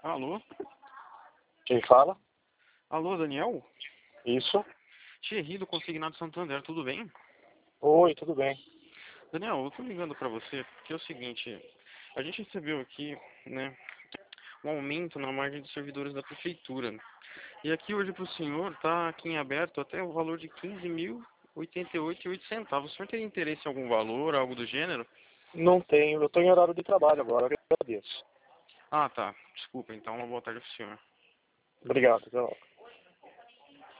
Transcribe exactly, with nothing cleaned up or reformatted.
Alô? Quem fala? Alô, Daniel? Isso. Thierry do Consignado Santander, tudo bem? Oi, tudo bem. Daniel, eu tô ligando pra você porque é o seguinte, a gente recebeu aqui, né, um aumento na margem de servidores da prefeitura. E aqui hoje pro senhor tá aqui em aberto até o valor de quinze mil oitenta e oito e oito centavos. O senhor teria interesse em algum valor, algo do gênero? Não tenho, eu estou em horário de trabalho agora, eu agradeço. Ah, tá. Desculpa, então uma boa tarde pro senhor. Obrigado, até logo.